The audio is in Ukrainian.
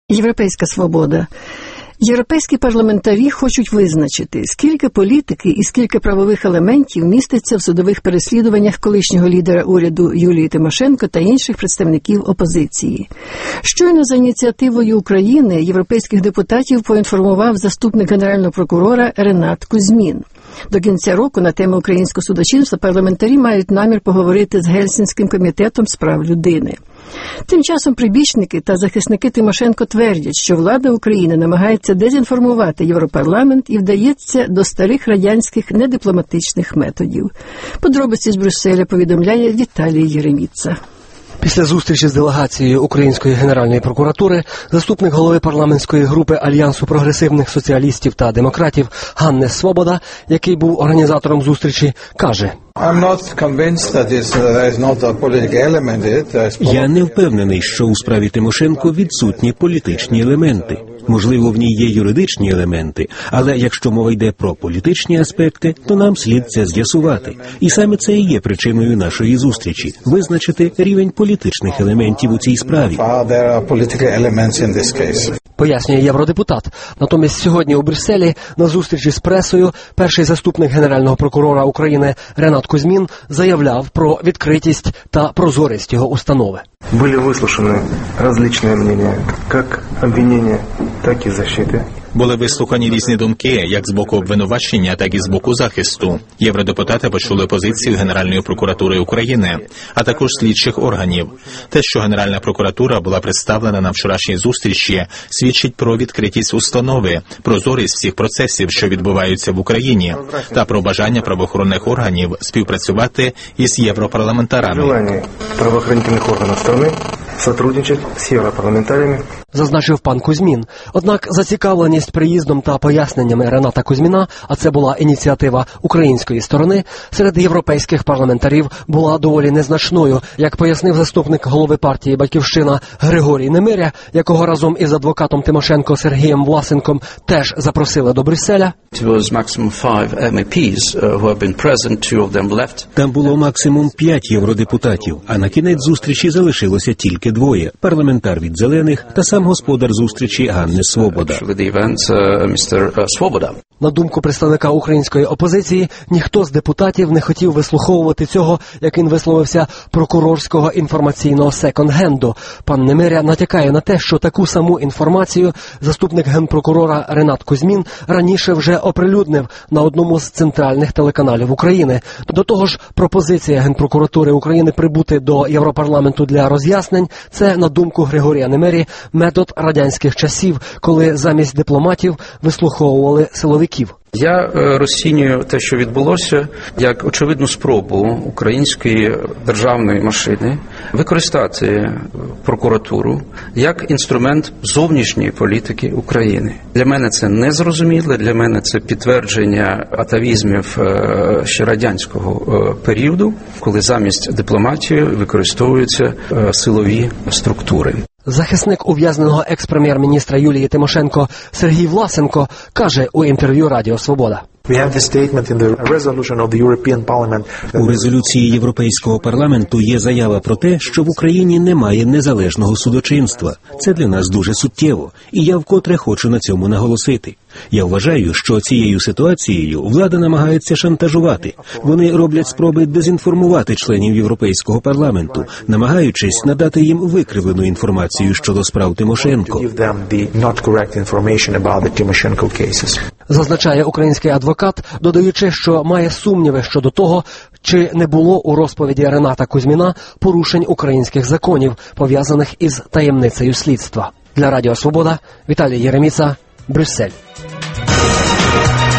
Європейська свобода. Європейські парламентарі хочуть визначити, скільки політики і скільки правових елементів міститься в судових переслідуваннях колишнього лідера уряду Юлії Тимошенко та інших представників опозиції. Щойно за ініціативою України європейських депутатів поінформував заступник генерального прокурора Ренат Кузьмін. До кінця року на тему українського судочинства парламентарі мають намір поговорити з Гельсінським комітетом з прав людини. Тим часом прибічники та захисники Тимошенко твердять, що влада України намагається дезінформувати Європарламент і вдається до старих радянських недипломатичних методів. Подробиці з Брюсселя повідомляє Віталій Єреміца. Після зустрічі з делегацією Української Генеральної прокуратури заступник голови парламентської групи Альянсу прогресивних соціалістів та демократів Ганнес Свобода, який був організатором зустрічі, каже: Я не впевнений, що у справі Тимошенко відсутні політичні елементи. Можливо, в ній є юридичні елементи, але якщо мова йде про політичні аспекти, то нам слід це з'ясувати. І саме це і є причиною нашої зустрічі – визначити рівень політичних елементів у цій справі. Пояснює євродепутат. Натомість сьогодні у Брюсселі на зустрічі з пресою перший заступник Генерального прокурора України Ренат Кузьмін заявляв про відкритість та прозорість його установи. Були вислухані різні мнення, як обвинення, так і защити. Були вислухані різні думки, як з боку обвинувачення, так і з боку захисту. Євродепутати почули позицію Генеральної прокуратури України, а також слідчих органів. Те, що Генеральна прокуратура була представлена на вчорашній зустрічі, свідчить про відкритість установи, прозорість всіх процесів, що відбуваються в Україні, та про бажання правоохоронних органів співпрацювати із європарламентарами. Бажання правоохоронних органів країни співпрацювати з європарламентарями, зазначив пан Кузьмін. Однак зацікавленість приїздом та поясненнями Рената Кузьміна, а це була ініціатива української сторони, серед європейських парламентарів була доволі незначною, як пояснив заступник голови партії «Батьківщина» Григорій Немиря, якого разом із адвокатом Тимошенко Сергієм Власенком теж запросили до Брюсселя. Там було максимум 5 євродепутатів, а на кінець зустрічі залишилося тільки 2 – парламентар від «Зелених» та сам господар зустрічі Ганнес Свобода. На думку представника української опозиції, ніхто з депутатів не хотів вислуховувати цього, як він висловився, прокурорського інформаційного секонд-хенду. Пан Немиря натякає на те, що таку саму інформацію заступник генпрокурора Ренат Кузьмін раніше вже оприлюднив на одному з центральних телеканалів України. До того ж, пропозиція Генпрокуратури України прибути до Європарламенту для роз'яснень – це, на думку Григорія Немирі, метод радянських часів, коли замість дипломатів вислуховували силовиків. Я розцінюю те, що відбулося, як очевидну спробу української державної машини використати прокуратуру як інструмент зовнішньої політики України. Для мене це незрозуміло, для мене це підтвердження атавізмів ще радянського періоду, коли замість дипломатії використовуються силові структури. Захисник ув'язненого екс-прем'єр-міністра Юлії Тимошенко Сергій Власенко каже у інтерв'ю Радіо Свобода. У резолюції Європейського парламенту є заява про те, що в Україні немає незалежного судочинства. Це для нас дуже суттєво, і я вкотре хочу на цьому наголосити. Я вважаю, що цією ситуацією влада намагається шантажувати. Вони роблять спроби дезінформувати членів Європейського парламенту, намагаючись надати їм викривлену інформацію щодо справ Тимошенко. Зазначає український адвокат, додаючи, що має сумніви щодо того, чи не було у розповіді Рената Кузьміна порушень українських законів, пов'язаних із таємницею слідства. Для Радіо Свобода Віталій Єреміца, Брюссель.